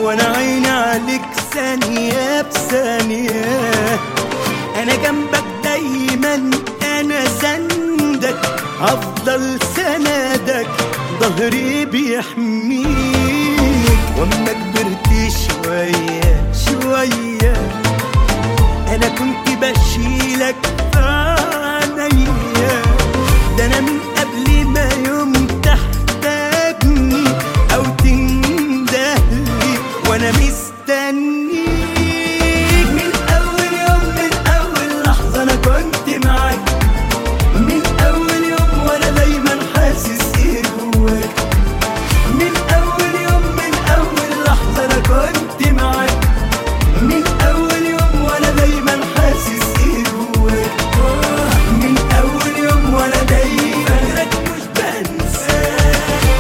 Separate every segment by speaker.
Speaker 1: وانا عيني عليك ثانية بثانية. انا جنبك دايما، انا سندك، هفضل سندك، ظهري بيحميك. واما كبرت شوية شوية انا كنت بشيلك في عينيا. ده انا من قبل ما يوم تحتاجني او تندهلي وانا مستنيك. من اول يوم، من اول لحظة انا كنت معاك. من اول يوم وانا دايما حاسس ايه جواك. من اول يوم، من اول لحظة انا كنت معاك. من اول يوم وانا دايما حاسس ايه جواك. من اول يوم وانا دايما فاكرك مش بنساك.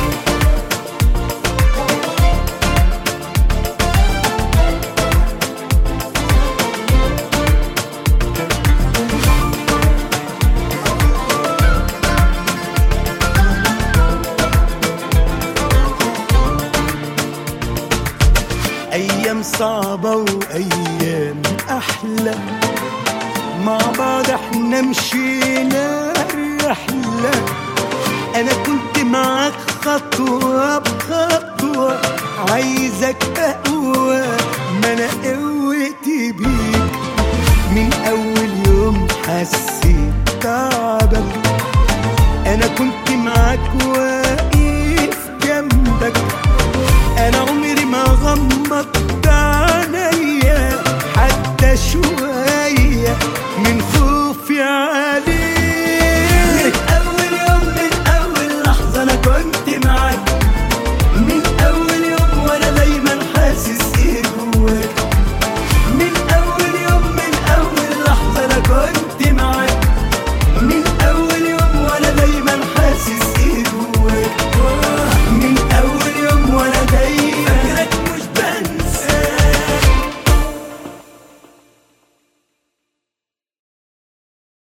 Speaker 1: أيام صعبة وأيام أحلى، مع بعض احنا مشينا الرحلة. أنا كنت معاك خطوة بخطوة، عايزك أقوى ما أنا قوتي بيك. من أول يوم حسيت تعبك، أنا كنت معاك